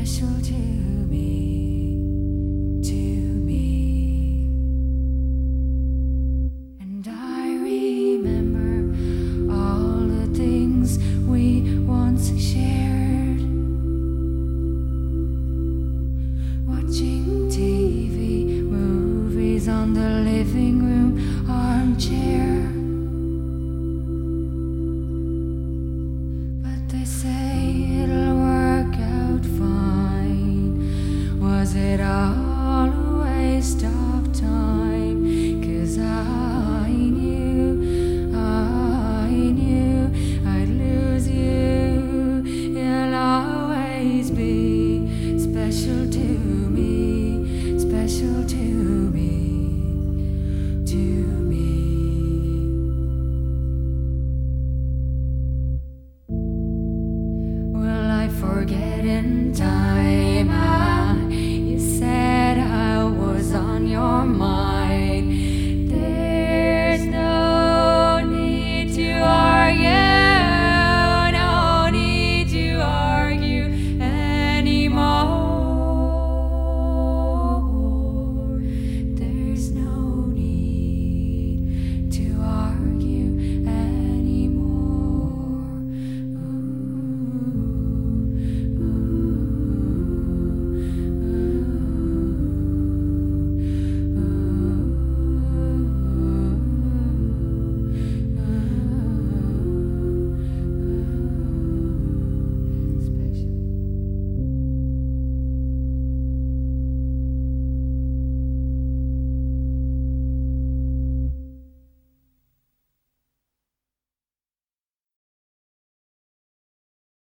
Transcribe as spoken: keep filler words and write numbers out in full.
special to me, to me. And I remember all the things we once shared, watching T V, movies on the living room armchair. But they say it'll work out fine. Was it all a waste of time? 'Cause I knew, I knew I'd lose you. You'll always be special to me, special to me.